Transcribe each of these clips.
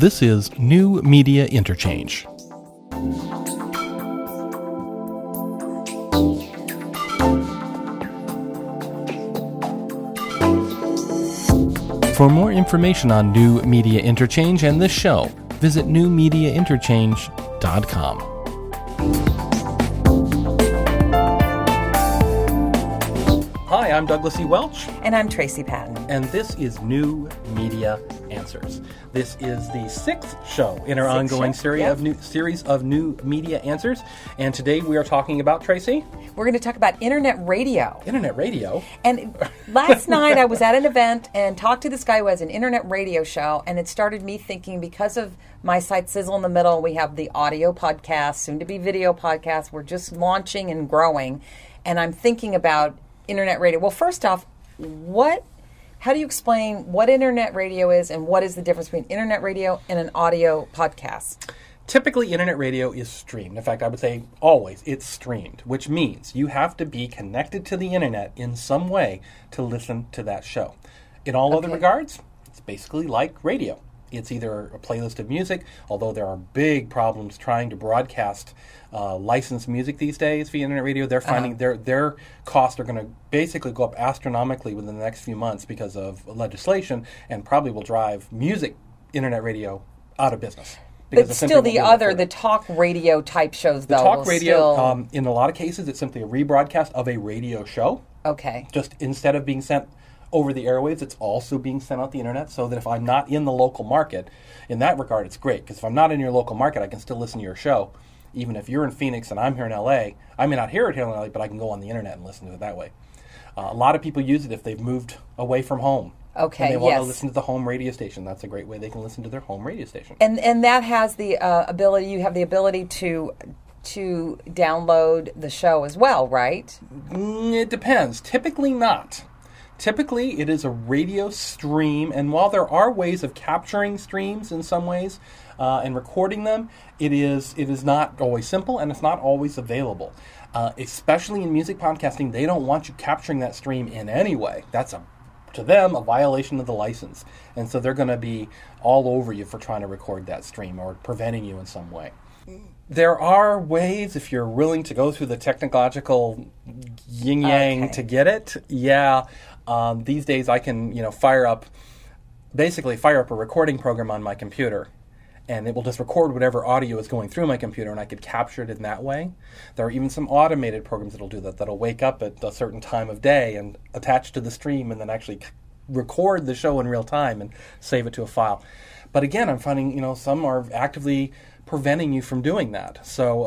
This is New Media Interchange. For more information on New Media Interchange and this show, visit newmediainterchange.com. Hi, I'm Douglas E. Welch. And I'm Tracy Patton. And this is New Media Answers. This is the sixth show in our ongoing series of New Media Answers. And today we are talking about, Tracy? We're going to talk about internet radio. Internet radio? And last night I was at an event and talked to this guy who has an internet radio show, and it started me thinking, because of my site Sizzle in the Middle, we have the audio podcast, soon to be video podcast. We're just launching and growing. And I'm thinking about internet radio. Well, first off, how do you explain what internet radio is and what is the difference between internet radio and an audio podcast? Typically, internet radio is streamed. In fact, I would say always it's streamed, which means you have to be connected to the internet in some way to listen to that show. In all other regards, it's basically like radio. It's either a playlist of music, although there are big problems trying to broadcast licensed music these days via internet radio. They're finding their costs are going to basically go up astronomically within the next few months because of legislation, and probably will drive music internet radio out of business. But still the talk radio type shows, though. The talk radio, in a lot of cases, it's simply a rebroadcast of a radio show. Okay. Just instead of being sent over the airwaves, it's also being sent out the internet, so that if I'm not in the local market, in that regard, it's great, because if I'm not in your local market, I can still listen to your show. Even if you're in Phoenix and I'm here in LA, I may not hear it here in LA, but I can go on the internet and listen to it that way. A lot of people use it if they've moved away from home. Okay, and they want to listen to the home radio station. That's a great way they can listen to their home radio station. And that has the ability, you have the ability to download the show as well, right? It depends. Typically not. Typically, it is a radio stream, and while there are ways of capturing streams in some ways and recording them, it is not always simple, and it's not always available. Especially in music podcasting, they don't want you capturing that stream in any way. That's to them, a violation of the license. And so they're going to be all over you for trying to record that stream or preventing you in some way. There are ways, if you're willing to go through the technological yin-yang to get it. Yeah. These days I can, fire up a recording program on my computer, and it will just record whatever audio is going through my computer, and I could capture it in that way. There are even some automated programs that'll do that, that'll wake up at a certain time of day and attach to the stream and then actually record the show in real time and save it to a file. But again, I'm finding, some are actively preventing you from doing that. So,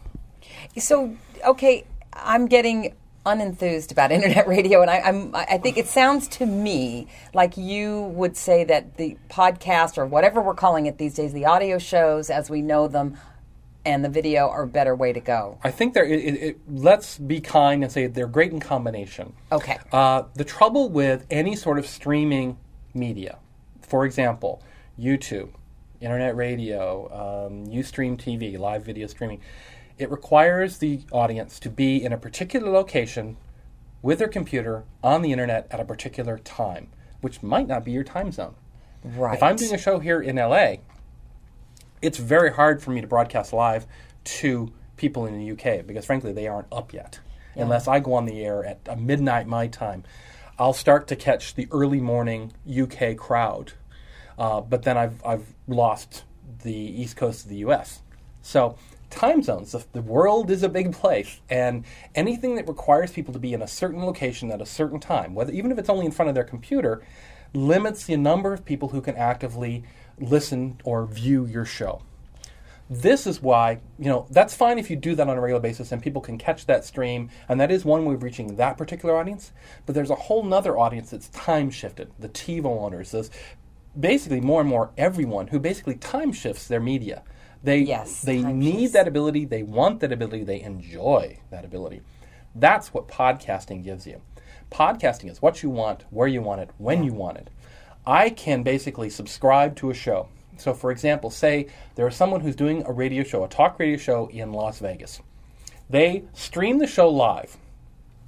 I'm getting unenthused about internet radio, and I think it sounds to me like you would say that the podcast, or whatever we're calling it these days, the audio shows as we know them, and the video are a better way to go. I think let's be kind and say they're great in combination. Okay. The trouble with any sort of streaming media, for example, YouTube, internet radio, Ustream TV, live video streaming, it requires the audience to be in a particular location with their computer on the internet at a particular time, which might not be your time zone. Right. If I'm doing a show here in LA, it's very hard for me to broadcast live to people in the UK because, frankly, they aren't up yet. Yeah. Unless I go on the air at midnight my time, I'll start to catch the early morning UK crowd. But then I've lost the East Coast of the US. So time zones, the world is a big place, and anything that requires people to be in a certain location at a certain time, even if it's only in front of their computer, limits the number of people who can actively listen or view your show. This is why, that's fine if you do that on a regular basis and people can catch that stream, and that is one way of reaching that particular audience, but there's a whole nother audience that's time shifted, the TiVo owners, basically more and more everyone who basically time shifts their media. They need that ability, they want that ability, they enjoy that ability. That's what podcasting gives you. Podcasting is what you want, where you want it, when you want it. I can basically subscribe to a show. So, for example, say there is someone who's doing a radio show, a talk radio show in Las Vegas. They stream the show live.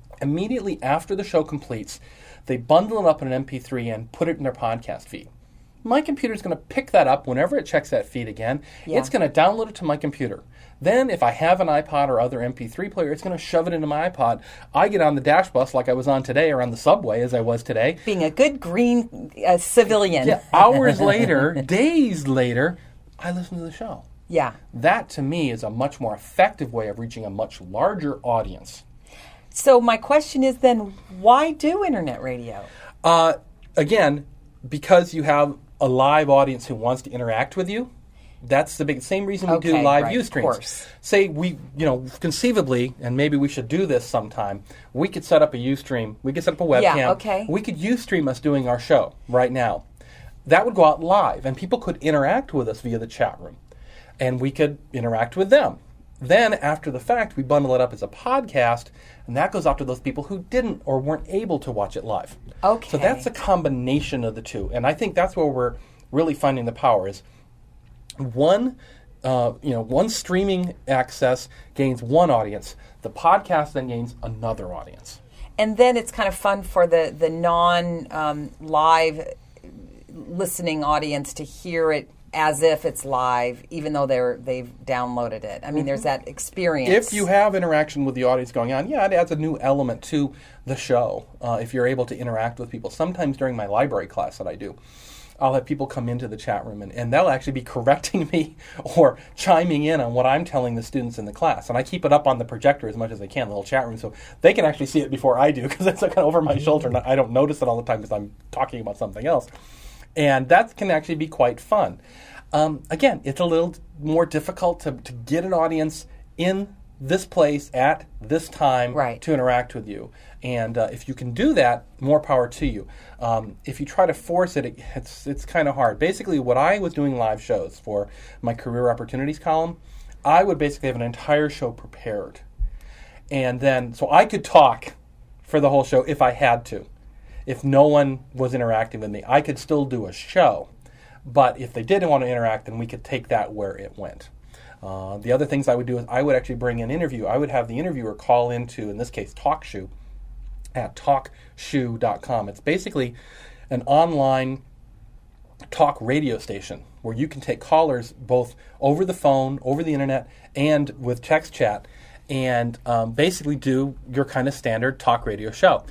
Immediately after the show completes, they bundle it up in an MP3 and put it in their podcast feed. my computer's going to pick that up whenever it checks that feed again. Yeah. It's going to download it to my computer. Then if I have an iPod or other MP3 player, it's going to shove it into my iPod. I get on the dash bus like I was on today, or on the subway as I was today. Being a good green civilian. Yeah, hours later, days later, I listen to the show. Yeah. That, to me, is a much more effective way of reaching a much larger audience. So my question is then, why do internet radio? Again, because you have a live audience who wants to interact with you. That's the same reason we do live right, Ustreams. of course. Say we, conceivably, and maybe we should do this sometime, we could set up a Ustream, we could set up a webcam. Yeah, okay. We could Ustream us doing our show right now. That would go out live, and people could interact with us via the chat room. And we could interact with them. Then, after the fact, we bundle it up as a podcast, and that goes out to those people who didn't or weren't able to watch it live. Okay. So that's a combination of the two. And I think that's where we're really finding the power is one streaming access gains one audience. The podcast then gains another audience. And then it's kind of fun for the non-live listening audience to hear it as if it's live, even though they've downloaded it. I mean, there's that experience. If you have interaction with the audience going on, it adds a new element to the show. If you're able to interact with people. Sometimes during my library class that I do, I'll have people come into the chat room and they'll actually be correcting me or chiming in on what I'm telling the students in the class. And I keep it up on the projector as much as I can, the little chat room, so they can actually see it before I do, because it's like over my shoulder and I don't notice it all the time because I'm talking about something else. And that can actually be quite fun. Again, it's a little more difficult to get an audience in this place at this time to interact with you. And if you can do that, more power to you. If you try to force it, it's kind of hard. Basically, what I was doing live shows for my career opportunities column, I would basically have an entire show prepared. And then, so I could talk for the whole show if I had to. If no one was interacting with me, I could still do a show. But if they didn't want to interact, then we could take that where it went. The other things I would do is I would actually bring an interview. I would have the interviewer call into, in this case, TalkShoe at talkshoe.com. It's basically an online talk radio station where you can take callers both over the phone, over the internet, and with text chat, and basically do your kind of standard talk radio show.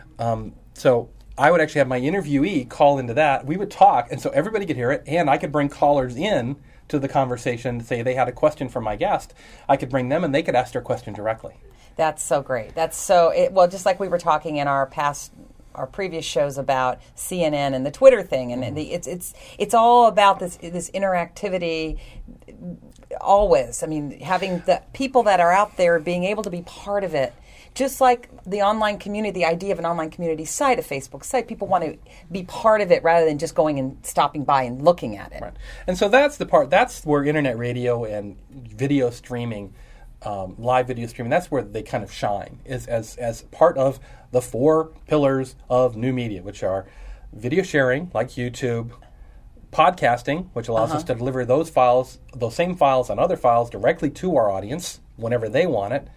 So I would actually have my interviewee call into that. We would talk, and so everybody could hear it, and I could bring callers in to the conversation. Say they had a question for my guest, I could bring them, and they could ask their question directly. That's so great. That's so well. Just like we were talking in our previous shows about CNN and the Twitter thing, and it's all about this interactivity. Always, I mean, having the people that are out there being able to be part of it. Just like the online community, the idea of an online community site, a Facebook site, people want to be part of it rather than just going and stopping by and looking at it. Right. And so that's the part, that's where internet radio and video streaming, live video streaming, that's where they kind of shine, is as part of the 4 pillars of new media, which are video sharing, like YouTube, podcasting, which allows us to deliver those same files and other files directly to our audience whenever they want it,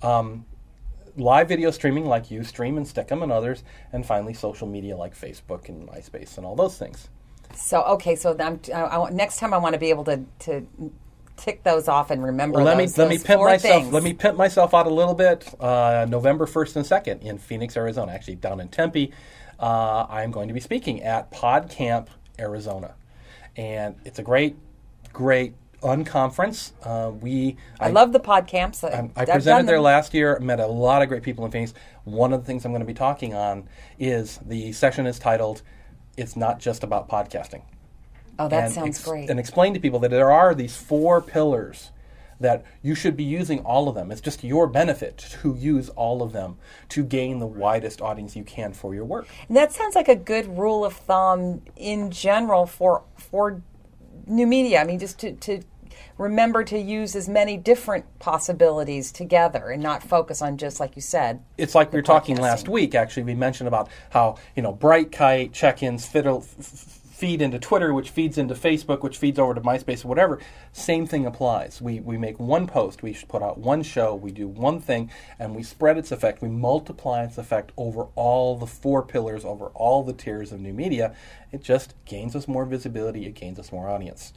live video streaming like Ustream and Stick'em and others, and finally social media like Facebook and MySpace and all those things. So, okay, so next time I want to be able to tick those off and remember let me pimp myself out a little bit. November 1st and 2nd in Phoenix, Arizona, actually down in Tempe. I'm going to be speaking at PodCamp, Arizona. And it's a great unconference. I love the PodCamps. I presented there last year, met a lot of great people in Phoenix. One of the things I'm going to be talking on is the session is titled, It's Not Just About Podcasting. Oh, that sounds great. And explain to people that there are these 4 pillars that you should be using all of them. It's just your benefit to use all of them to gain the widest audience you can for your work. And that sounds like a good rule of thumb in general for new media. I mean, just to remember to use as many different possibilities together and not focus on just, like you said. It's like we were talking last week, actually. We mentioned about how, Bright Kite, check-ins, feed into Twitter, which feeds into Facebook, which feeds over to MySpace or whatever. Same thing applies. We make one post, we put out one show, we do one thing, and we spread its effect. We multiply its effect over all the 4 pillars, over all the tiers of new media. It just gains us more visibility. It gains us more audience.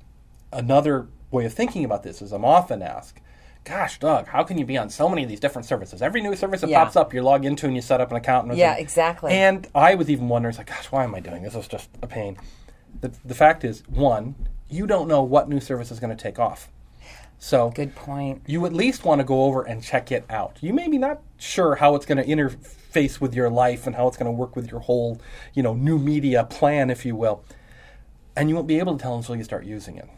Another way of thinking about this is I'm often asked, gosh, Doug, how can you be on so many of these different services? Every new service that pops up, you log into and you set up an account. And exactly. And I was even wondering, like, gosh, why am I doing this? This is just a pain. The fact is, one, you don't know what new service is going to take off. So good point. You at least want to go over and check it out. You may be not sure how it's going to interface with your life and how it's going to work with your whole, new media plan, if you will. And you won't be able to tell until you start using it.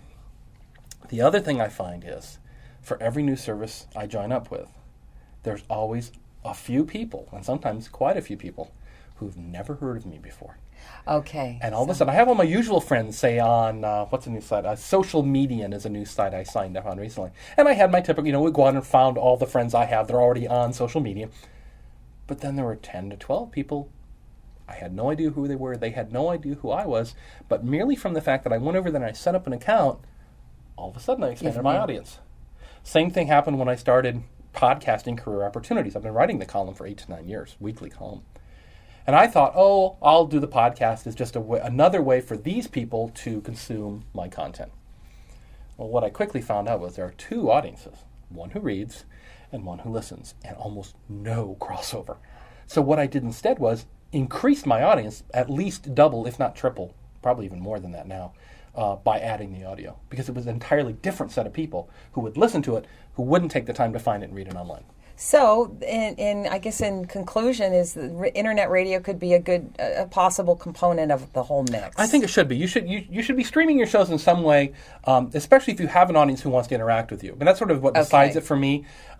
The other thing I find is, for every new service I join up with, there's always a few people, and sometimes quite a few people, who've never heard of me before. Okay. And all of a sudden, I have all my usual friends, say on, what's a new site? Social Median is a new site I signed up on recently. And I had my typical, we go out and found all the friends I have. They're already on social media. But then there were 10 to 12 people. I had no idea who they were. They had no idea who I was. But merely from the fact that I went over there and I set up an account, all of a sudden I expanded my audience. Same thing happened when I started podcasting Career Opportunities. I've been writing the column for 8 to 9 years, weekly column. And I thought, I'll do the podcast as just another way for these people to consume my content. Well, what I quickly found out was there are 2 audiences, one who reads and one who listens, and almost no crossover. So what I did instead was increase my audience at least double, if not triple, probably even more than that now, by adding the audio, because it was an entirely different set of people who would listen to it, who wouldn't take the time to find it and read it online. So, I guess in conclusion, is internet radio could be a possible component of the whole mix. I think it should be. You should be streaming your shows in some way, especially if you have an audience who wants to interact with you. And that's sort of what decides it for me.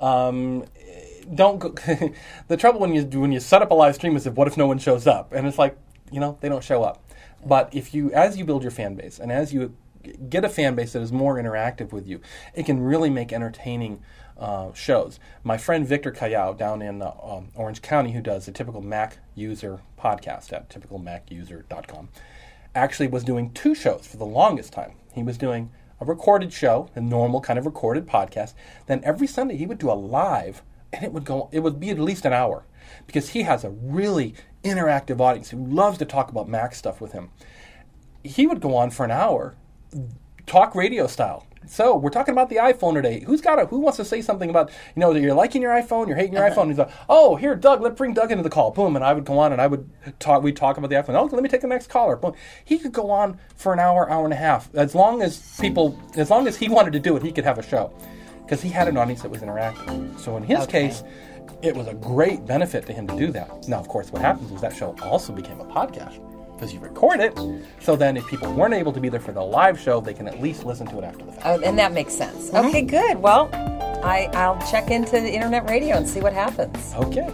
Don't go the trouble when you set up a live stream is what if no one shows up, and it's like they don't show up. But as you build your fan base, and as you get a fan base that is more interactive with you, it can really make entertaining shows. My friend Victor Callao down in Orange County, who does a Typical Mac User podcast at typicalmacuser.com, actually was doing 2 shows for the longest time. He was doing a recorded show, a normal kind of recorded podcast. Then every Sunday he would do a live, and it would be at least an hour, because he has a really interactive audience who loves to talk about Mac stuff with him. He would go on for an hour, talk radio style. So we're talking about the iPhone today. Who wants to say something about, that you're liking your iPhone, you're hating your iPhone? He's like, here, Doug, let's bring Doug into the call. Boom. And I would go on and we'd talk about the iPhone. Okay, let me take the next caller. Boom. He could go on for an hour, hour and a half. As long as he wanted to do it, he could have a show, because he had an audience that was interactive. So in his case, it was a great benefit to him to do that. Now, of course, what happens is that show also became a podcast, because you record it, so then if people weren't able to be there for the live show, they can at least listen to it after the fact. And that makes sense. Mm-hmm. Okay, good. Well, I'll check into the internet radio and see what happens. Okay.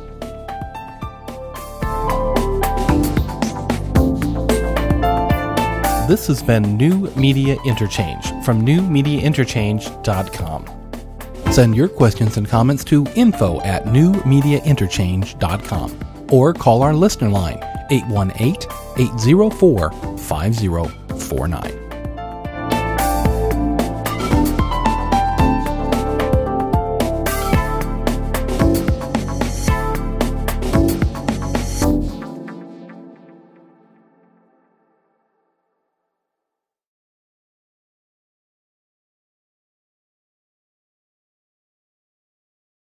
This has been New Media Interchange from newmediainterchange.com. Send your questions and comments to info@newmediainterchange.com or call our listener line 818-804-5049.